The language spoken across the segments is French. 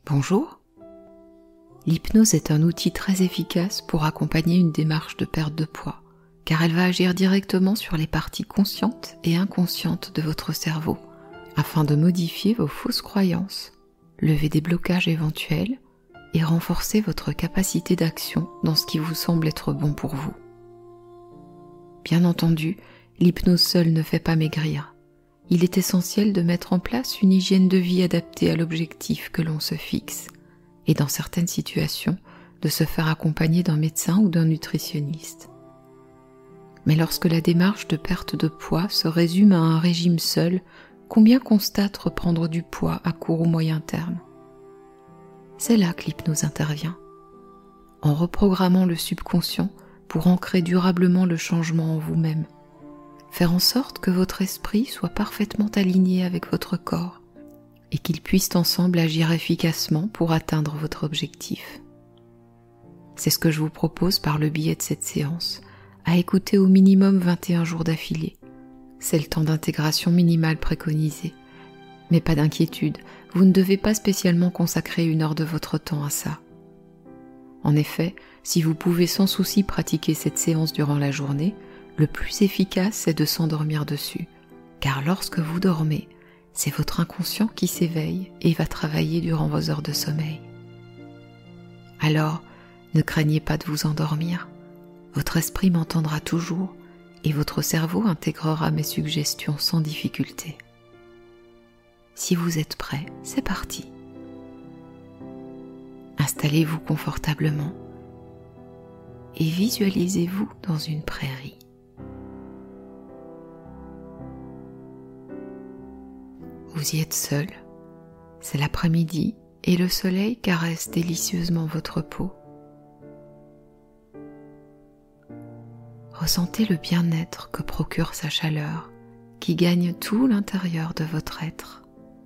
Bonjour. L'hypnose est un outil très efficace pour accompagner une démarche de perte de poids, car elle va agir directement sur les parties conscientes et inconscientes de votre cerveau, afin de modifier vos fausses croyances, lever des blocages éventuels et renforcer votre capacité d'action dans ce qui vous semble être bon pour vous. Bien entendu, l'hypnose seule ne fait pas maigrir. Il est essentiel de mettre en place une hygiène de vie adaptée à l'objectif que l'on se fixe, et dans certaines situations, de se faire accompagner d'un médecin ou d'un nutritionniste. Mais lorsque la démarche de perte de poids se résume à un régime seul, combien constatent reprendre du poids à court ou moyen terme? C'est là que l'hypnose intervient, en reprogrammant le subconscient pour ancrer durablement le changement en vous-même, faire en sorte que votre esprit soit parfaitement aligné avec votre corps et qu'ils puissent ensemble agir efficacement pour atteindre votre objectif. C'est ce que je vous propose par le biais de cette séance, à écouter au minimum 21 jours d'affilée. C'est le temps d'intégration minimal préconisé. Mais pas d'inquiétude, vous ne devez pas spécialement consacrer 1 heure de votre temps à ça. En effet, si vous pouvez sans souci pratiquer cette séance durant la journée, le plus efficace c'est de s'endormir dessus, car lorsque vous dormez, c'est votre inconscient qui s'éveille et va travailler durant vos heures de sommeil. Alors, ne craignez pas de vous endormir, votre esprit m'entendra toujours et votre cerveau intégrera mes suggestions sans difficulté. Si vous êtes prêt, c'est parti. Installez-vous confortablement et visualisez-vous dans une prairie. Vous y êtes seul, c'est l'après-midi et le soleil caresse délicieusement votre peau. Ressentez le bien-être que procure sa chaleur, qui gagne tout l'intérieur de votre être.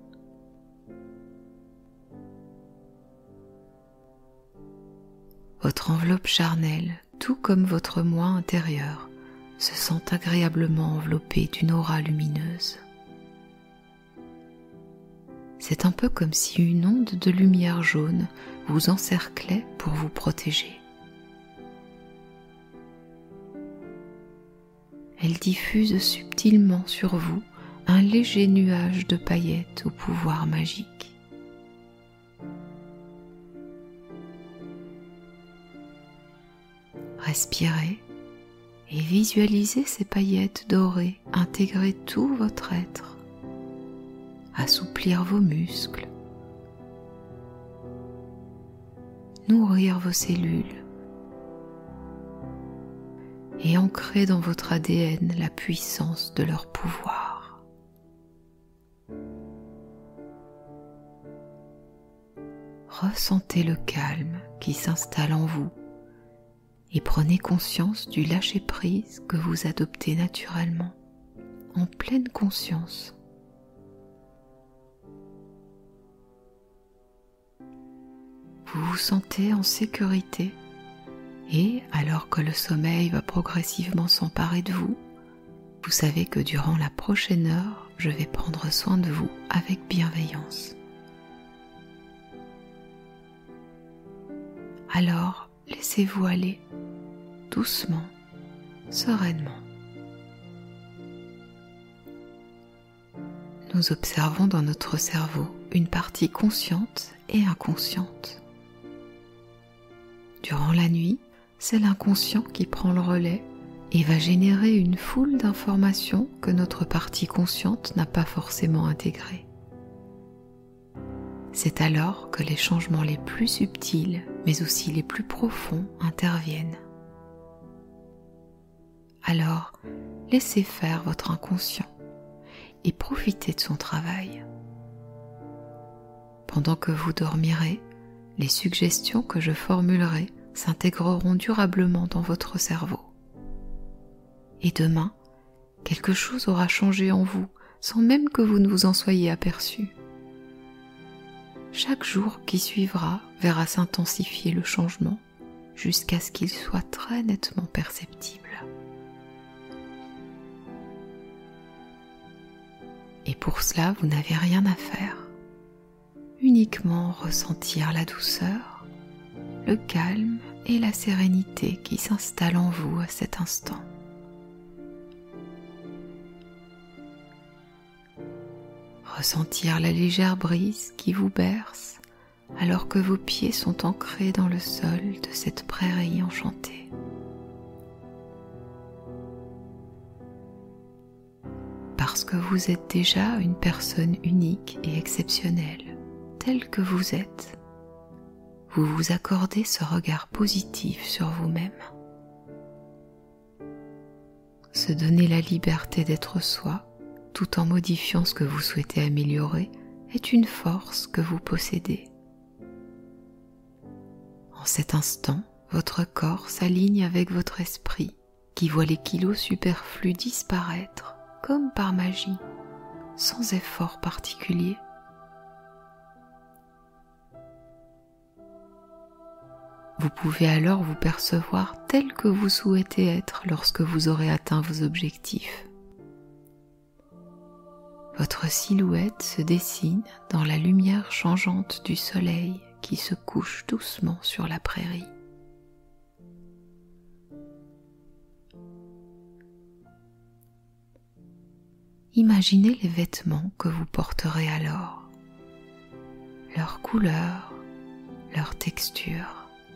Votre enveloppe charnelle, tout comme votre moi intérieur, se sent agréablement enveloppé d'une aura lumineuse. C'est un peu comme si une onde de lumière jaune vous encerclait pour vous protéger. Elle diffuse subtilement sur vous un léger nuage de paillettes au pouvoir magique. Respirez et visualisez ces paillettes dorées intégrer tout votre être, assouplir vos muscles, nourrir vos cellules et ancrer dans votre ADN la puissance de leur pouvoir. Ressentez le calme qui s'installe en vous et prenez conscience du lâcher-prise que vous adoptez naturellement, en pleine conscience. Vous vous sentez en sécurité et, alors que le sommeil va progressivement s'emparer de vous, vous savez que durant la prochaine heure, je vais prendre soin de vous avec bienveillance. Alors, laissez-vous aller, doucement, sereinement. Nous observons dans notre cerveau une partie consciente et inconsciente. Durant la nuit, c'est l'inconscient qui prend le relais et va générer une foule d'informations que notre partie consciente n'a pas forcément intégrées. C'est alors que les changements les plus subtils, mais aussi les plus profonds, interviennent. Alors, laissez faire votre inconscient et profitez de son travail. Pendant que vous dormirez, les suggestions que je formulerai s'intégreront durablement dans votre cerveau. Et demain, quelque chose aura changé en vous sans même que vous ne vous en soyez aperçu. Chaque jour qui suivra verra s'intensifier le changement jusqu'à ce qu'il soit très nettement perceptible. Et pour cela, vous n'avez rien à faire. uniquement ressentir la douceur, le calme et la sérénité qui s'installent en vous à cet instant. Ressentir la légère brise qui vous berce alors que vos pieds sont ancrés dans le sol de cette prairie enchantée. Parce que vous êtes déjà une personne unique et exceptionnelle, telle que vous êtes, vous vous accordez ce regard positif sur vous-même. Se donner la liberté d'être soi, tout en modifiant ce que vous souhaitez améliorer, est une force que vous possédez. En cet instant, votre corps s'aligne avec votre esprit, qui voit les kilos superflus disparaître, comme par magie, sans effort particulier. Vous pouvez alors vous percevoir tel que vous souhaitez être lorsque vous aurez atteint vos objectifs. Votre silhouette se dessine dans la lumière changeante du soleil qui se couche doucement sur la prairie. Imaginez les vêtements que vous porterez alors, leur couleur, leur texture.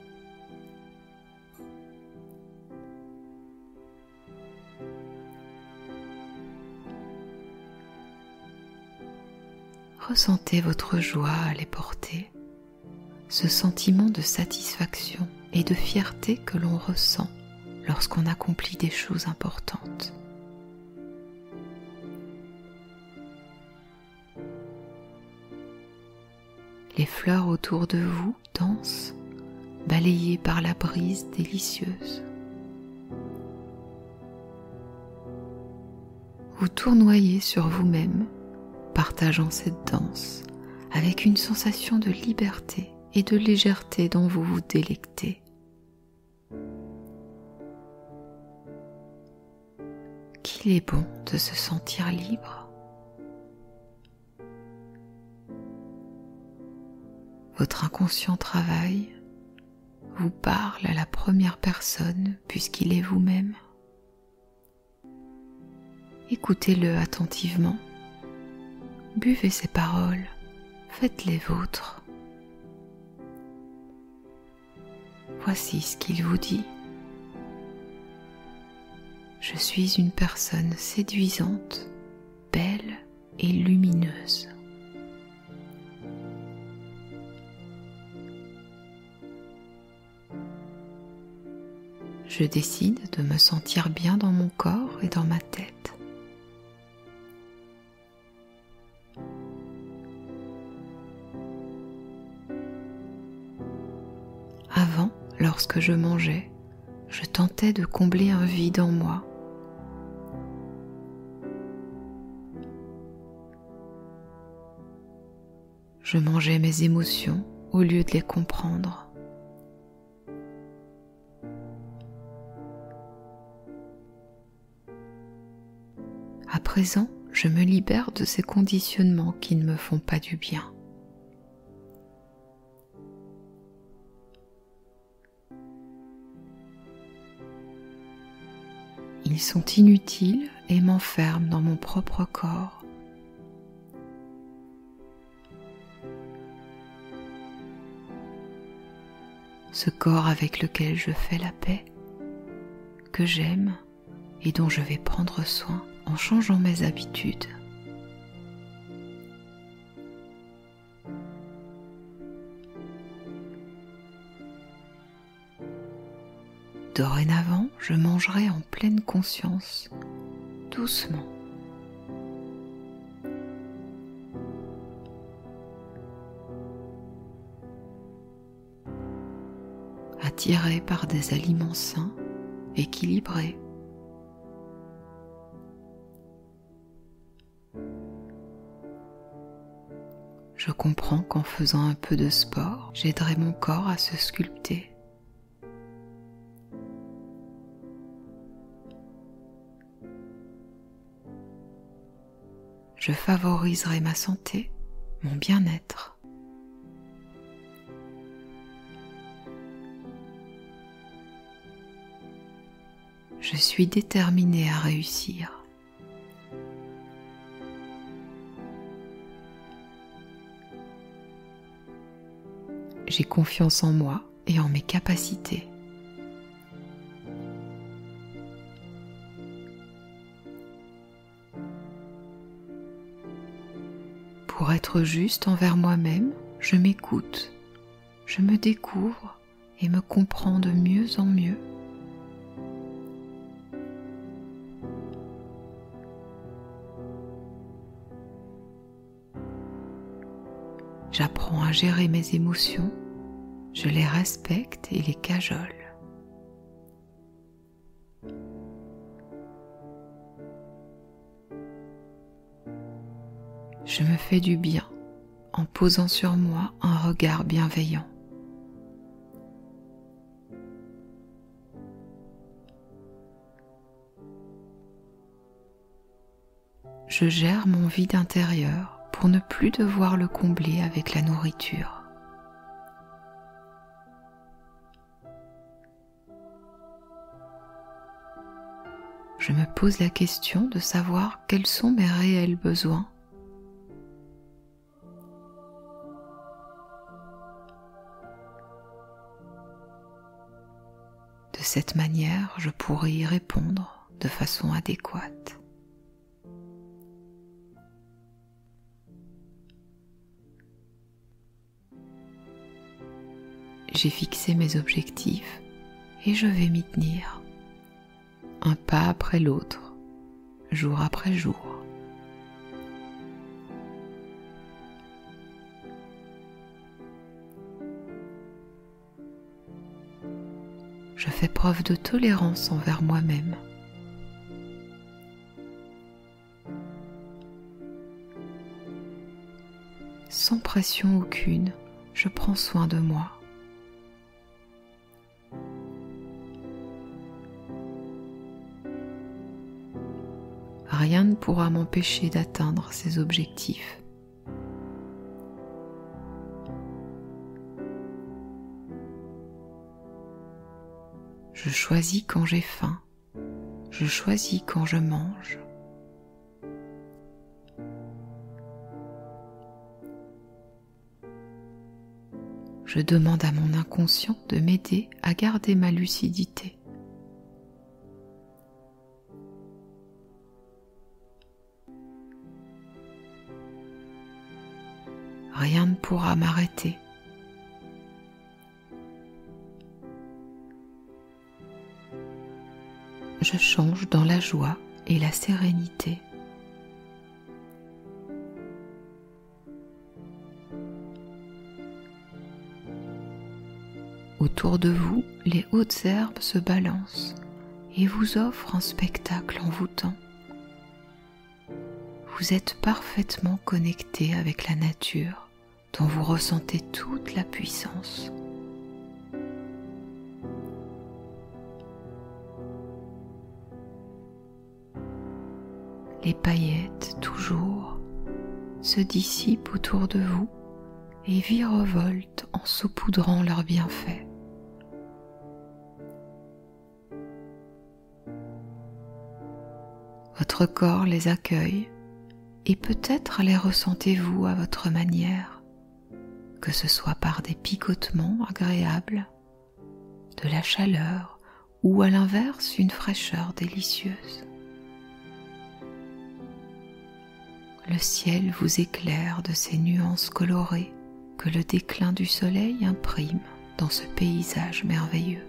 Ressentez votre joie à les porter, ce sentiment de satisfaction et de fierté que l'on ressent lorsqu'on accomplit des choses importantes. Les fleurs autour de vous dansent, balayées par la brise délicieuse. Vous tournoyez sur vous-même, partageant cette danse avec une sensation de liberté et de légèreté dont vous vous délectez. Qu'il est bon de se sentir libre. Votre inconscient travaille, vous parle à la première personne puisqu'il est vous-même. Écoutez-le attentivement. Buvez ses paroles, faites-les vôtres. Voici ce qu'il vous dit. Je suis une personne séduisante, belle et lumineuse. Je décide de me sentir bien dans mon corps et dans ma tête. Avant, lorsque je mangeais, je tentais de combler un vide en moi. Je mangeais mes émotions au lieu de les comprendre. À présent, je me libère de ces conditionnements qui ne me font pas du bien. Ils sont inutiles et m'enferment dans mon propre corps. Ce corps avec lequel je fais la paix, que j'aime et dont je vais prendre soin en changeant mes habitudes. Dorénavant, je mangerai en pleine conscience, doucement. Attiré par des aliments sains, équilibrés. Je comprends qu'en faisant un peu de sport, j'aiderai mon corps à se sculpter. Je favoriserai ma santé, mon bien-être. Je suis déterminée à réussir. J'ai confiance en moi et en mes capacités. Pour être juste envers moi-même, je m'écoute, je me découvre et me comprends de mieux en mieux. J'apprends à gérer mes émotions, je les respecte et les cajole. Je me fais du bien en posant sur moi un regard bienveillant. Je gère mon vide intérieur pour ne plus devoir le combler avec la nourriture. Je me pose la question de savoir quels sont mes réels besoins. De cette manière, je pourrai y répondre de façon adéquate. J'ai fixé mes objectifs et je vais m'y tenir, un pas après l'autre, jour après jour. Je fais preuve de tolérance envers moi-même. Sans pression aucune, je prends soin de moi. Rien ne pourra m'empêcher d'atteindre ces objectifs. Je choisis quand j'ai faim, je choisis quand je mange. Je demande à mon inconscient de m'aider à garder ma lucidité. Rien ne pourra m'arrêter. Je change dans la joie et la sérénité. Autour de vous, les hautes herbes se balancent et vous offrent un spectacle envoûtant. Vous êtes parfaitement connecté avec la nature, dont vous ressentez toute la puissance. Les paillettes, toujours, se dissipent autour de vous et virevoltent en saupoudrant leurs bienfaits. Votre corps les accueille et peut-être les ressentez-vous à votre manière, que ce soit par des picotements agréables, de la chaleur ou à l'inverse une fraîcheur délicieuse. Le ciel vous éclaire de ces nuances colorées que le déclin du soleil imprime dans ce paysage merveilleux.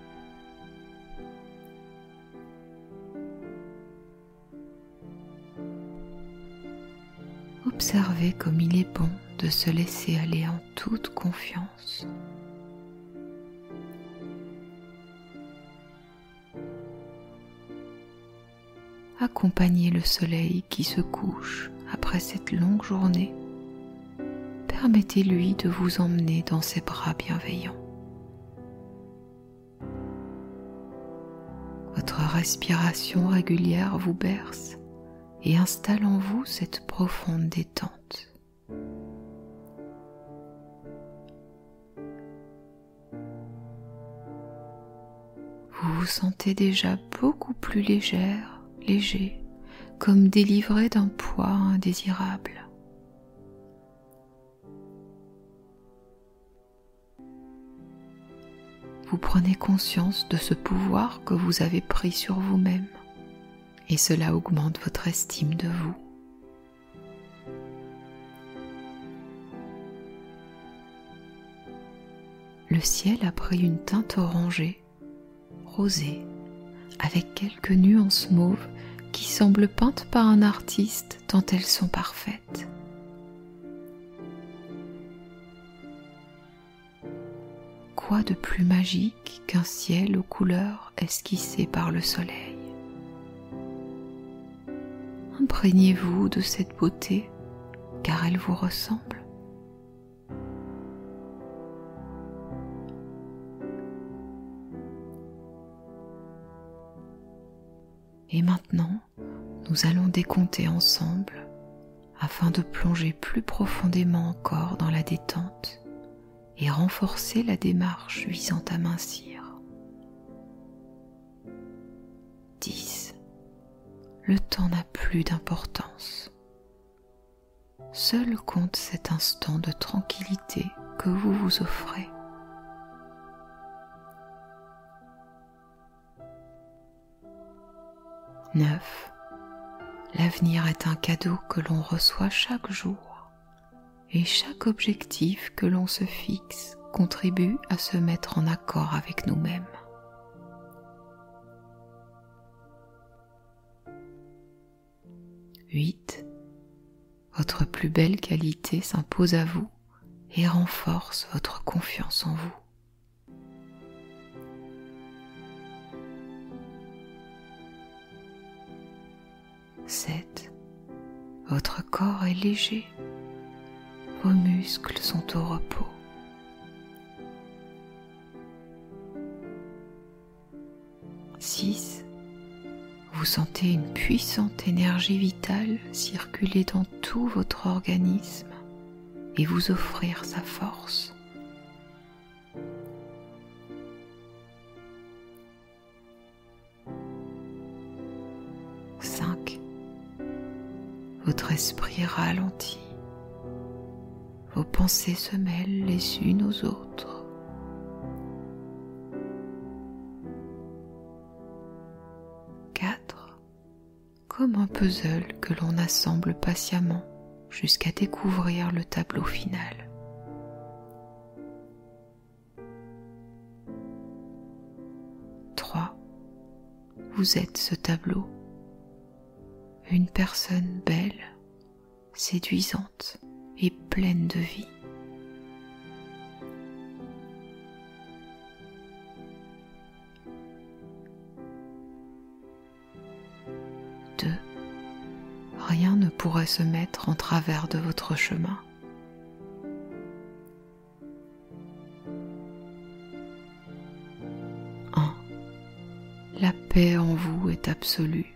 Observez comme il est bon de se laisser aller en toute confiance. Accompagnez le soleil qui se couche après cette longue journée. Permettez-lui de vous emmener dans ses bras bienveillants. Votre respiration régulière vous berce et installe en vous cette profonde détente. Vous vous sentez déjà beaucoup plus léger, comme délivré d'un poids indésirable. Vous prenez conscience de ce pouvoir que vous avez pris sur vous-même et cela augmente votre estime de vous. Le ciel a pris une teinte orangée, rosée, avec quelques nuances mauves qui semblent peintes par un artiste tant elles sont parfaites. Quoi de plus magique qu'un ciel aux couleurs esquissées par le soleil? Imprégnez-vous de cette beauté, car elle vous ressemble. Et maintenant, nous allons décompter ensemble afin de plonger plus profondément encore dans la détente et renforcer la démarche visant à mincir. 10. Le temps n'a plus d'importance. Seul compte cet instant de tranquillité que vous vous offrez. 9. L'avenir est un cadeau que l'on reçoit chaque jour et chaque objectif que l'on se fixe contribue à se mettre en accord avec nous-mêmes. 8. Votre plus belle qualité s'impose à vous et renforce votre confiance en vous. 7. Votre corps est léger, vos muscles sont au repos. 6. Vous sentez une puissante énergie vitale circuler dans tout votre organisme et vous offrir sa force. 5. Votre esprit ralentit, vos pensées se mêlent les unes aux autres. 4. Comme un puzzle que l'on assemble patiemment jusqu'à découvrir le tableau final. 3. Vous êtes ce tableau. Une personne belle, séduisante et pleine de vie. 2. Rien ne pourrait se mettre en travers de votre chemin. 1. La paix en vous est absolue.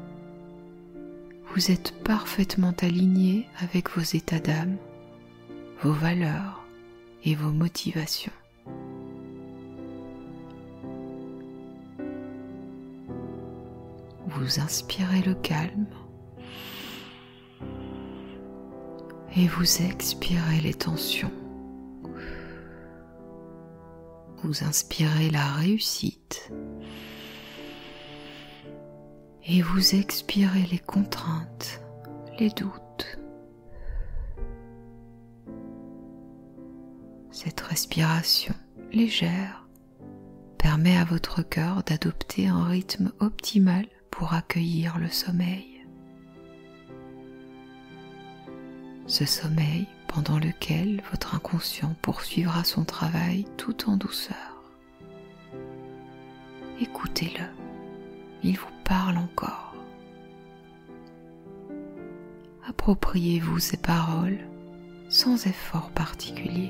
Vous êtes parfaitement aligné avec vos états d'âme, vos valeurs et vos motivations. Vous inspirez le calme et vous expirez les tensions. Vous inspirez la réussite et vous expirez les contraintes, les doutes. Cette respiration légère permet à votre cœur d'adopter un rythme optimal pour accueillir le sommeil. Ce sommeil pendant lequel votre inconscient poursuivra son travail tout en douceur. Écoutez-le. Il vous parle encore. Appropriez-vous ces paroles sans effort particulier.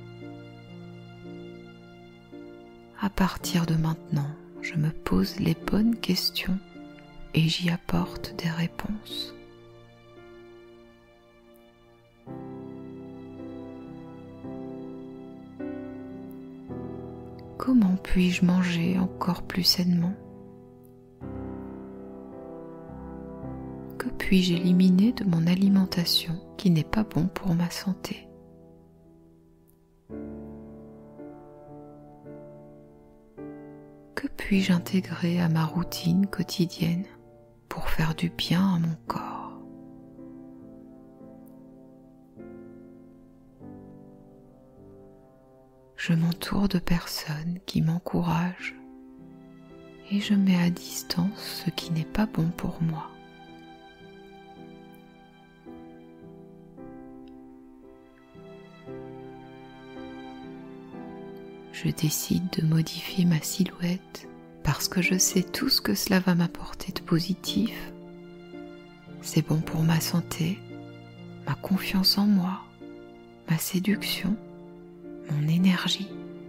À partir de maintenant, je me pose les bonnes questions et j'y apporte des réponses. Comment puis-je manger encore plus sainement? Que puis-je éliminer de mon alimentation qui n'est pas bon pour ma santé? Que puis-je intégrer à ma routine quotidienne pour faire du bien à mon corps? Je m'entoure de personnes qui m'encouragent et je mets à distance ce qui n'est pas bon pour moi. Je décide de modifier ma silhouette parce que je sais tout ce que cela va m'apporter de positif. C'est bon pour ma santé, ma confiance en moi, ma séduction, mon énergie.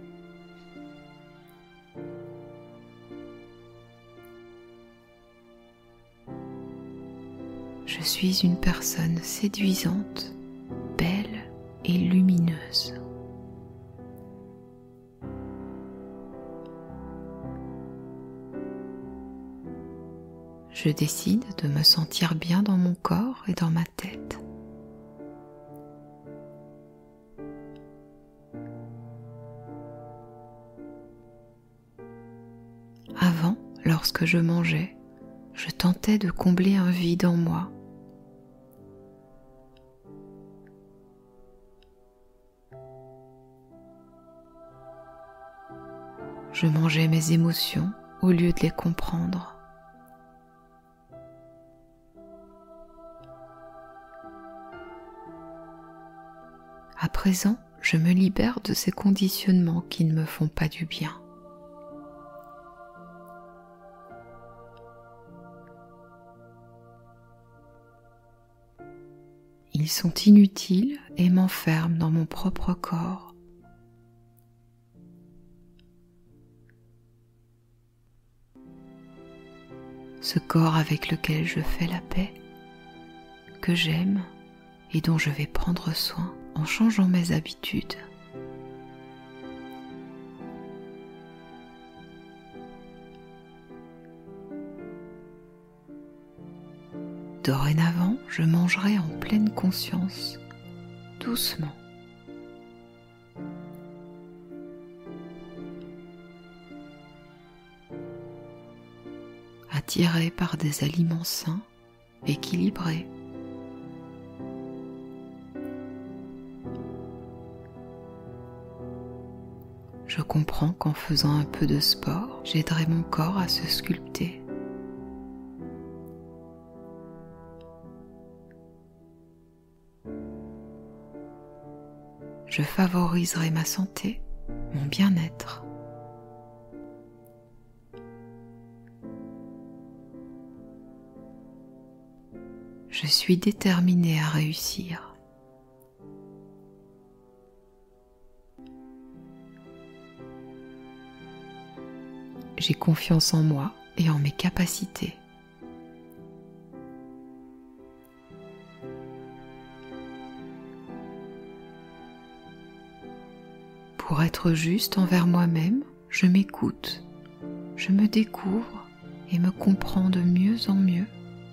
Je suis une personne séduisante, belle et lumineuse. Je décide de me sentir bien dans mon corps et dans ma tête. Avant, lorsque je mangeais, je tentais de combler un vide en moi. Je mangeais mes émotions au lieu de les comprendre. À présent, je me libère de ces conditionnements qui ne me font pas du bien. Ils sont inutiles et m'enferment dans mon propre corps. Ce corps avec lequel je fais la paix, que j'aime et dont je vais prendre soin en changeant mes habitudes. Dorénavant, je mangerai en pleine conscience, doucement. Attiré par des aliments sains, équilibrés. Je comprends qu'en faisant un peu de sport, j'aiderai mon corps à se sculpter. Je favoriserai ma santé, mon bien-être. Je suis déterminée à réussir. J'ai confiance en moi et en mes capacités. Pour être juste envers moi-même, je m'écoute, je me découvre et me comprends de mieux en mieux.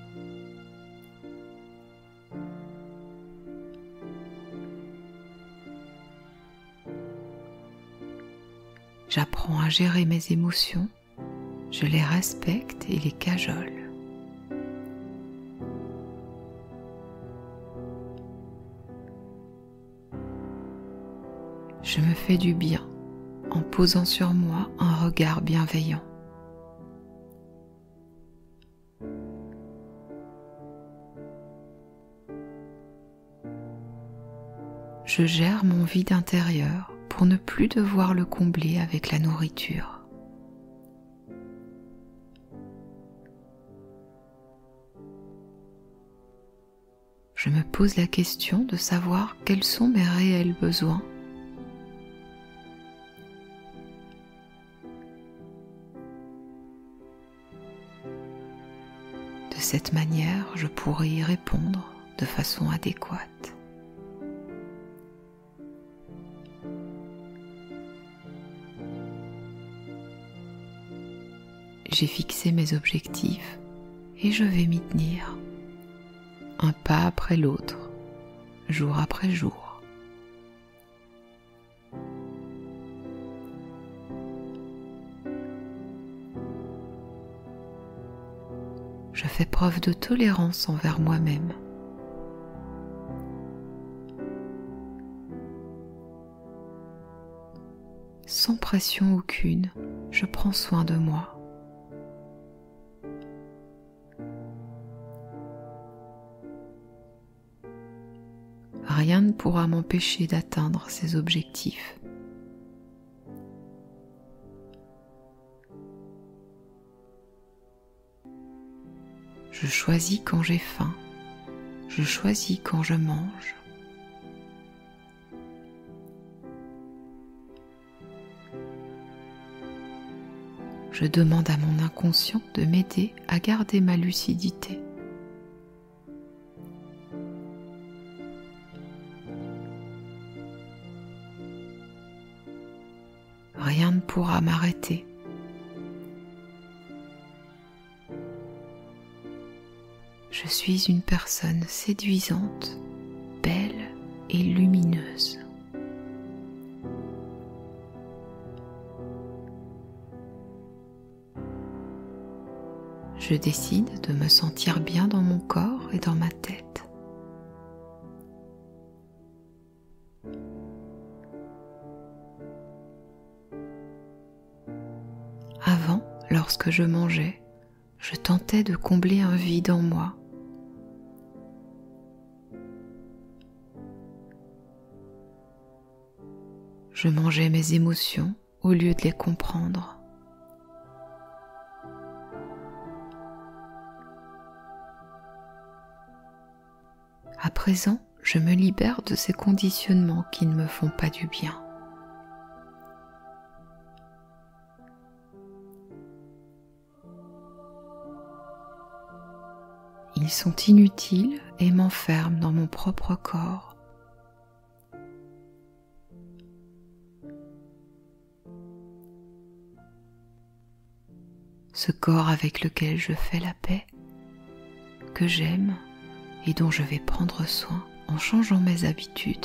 J'apprends à gérer mes émotions, je les respecte et les cajole. Je me fais du bien en posant sur moi un regard bienveillant. Je gère mon vide intérieur pour ne plus devoir le combler avec la nourriture. Je me pose la question de savoir quels sont mes réels besoins. De cette manière, je pourrai y répondre de façon adéquate. j'ai fixé mes objectifs et je vais m'y tenir, un pas après l'autre, jour après jour. Je fais preuve de tolérance envers moi-même. Sans pression aucune, je prends soin de moi. Rien ne pourra m'empêcher d'atteindre ces objectifs. Je choisis quand j'ai faim, je choisis quand je mange. Je demande à mon inconscient de m'aider à garder ma lucidité. Rien ne pourra m'arrêter. Je suis une personne séduisante, belle et lumineuse. Je décide de me sentir bien dans mon corps et dans ma tête. Avant, lorsque je mangeais, je tentais de combler un vide en moi. Je mangeais mes émotions au lieu de les comprendre. À présent, je me libère de ces conditionnements qui ne me font pas du bien. Ils sont inutiles et m'enferment dans mon propre corps. Ce corps avec lequel je fais la paix, que j'aime et dont je vais prendre soin en changeant mes habitudes.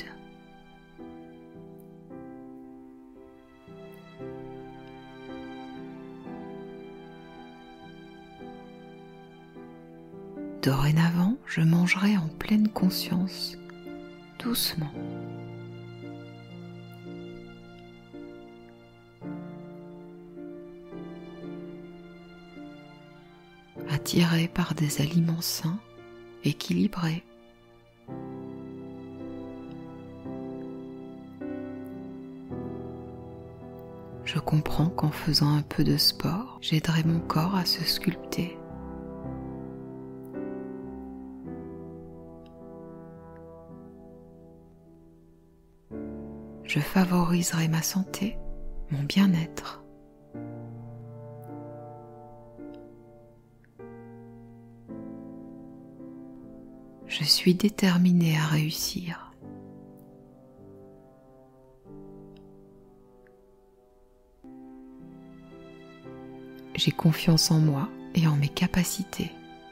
Dorénavant, je mangerai en pleine conscience, doucement. Attiré par des aliments sains, équilibrés. Je comprends qu'en faisant un peu de sport, j'aiderai mon corps à se sculpter. Je favoriserai ma santé, mon bien-être. Je suis déterminée à réussir. J'ai confiance en moi et en mes capacités.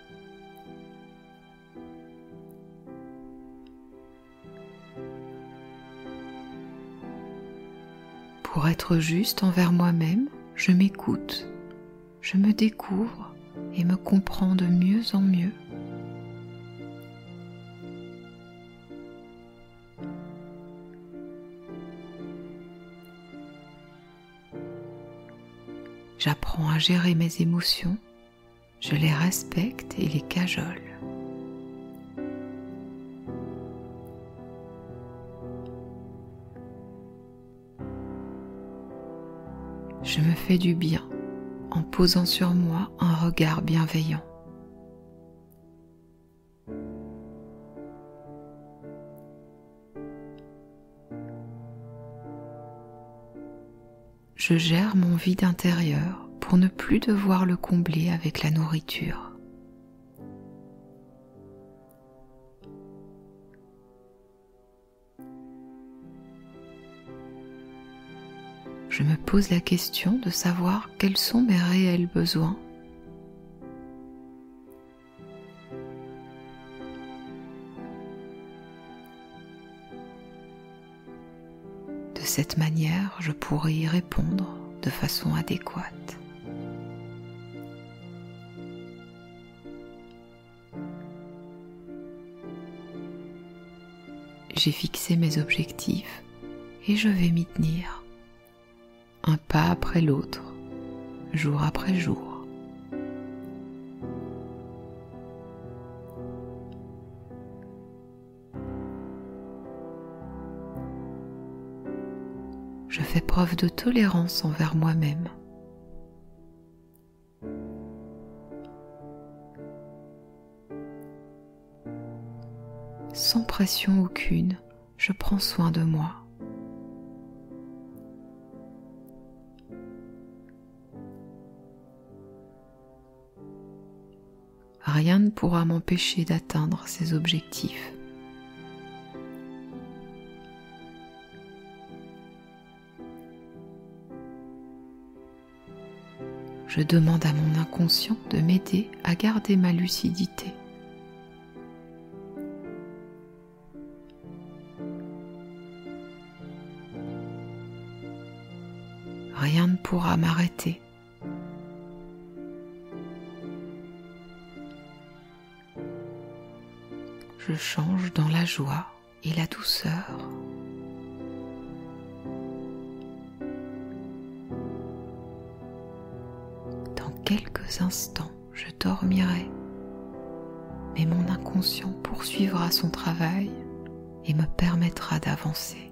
Pour être juste envers moi-même, je m'écoute, je me découvre et me comprends de mieux en mieux. J'apprends à gérer mes émotions, je les respecte et les cajole. Je me fais du bien en posant sur moi un regard bienveillant. Je gère mon vide intérieur pour ne plus devoir le combler avec la nourriture. Je me pose la question de savoir quels sont mes réels besoins De cette manière, je pourrai y répondre de façon adéquate. J'ai fixé mes objectifs et je vais m'y tenir, un pas après l'autre, jour après jour. Je fais preuve de tolérance envers moi-même. Sans pression aucune, je prends soin de moi. Rien ne pourra m'empêcher d'atteindre ces objectifs. Je demande à mon inconscient de m'aider à garder ma lucidité. Rien ne pourra m'arrêter. Je change dans la joie et la douceur. Dans quelques instants, je dormirai, mais mon inconscient poursuivra son travail et me permettra d'avancer.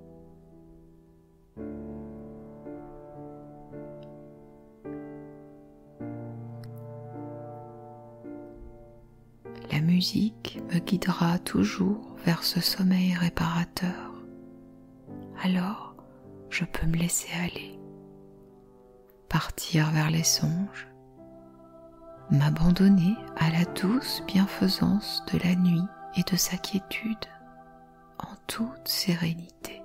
La musique me guidera toujours vers ce sommeil réparateur. Alors, je peux me laisser aller, partir vers les songes, m'abandonner à la douce bienfaisance de la nuit et de sa quiétude en toute sérénité.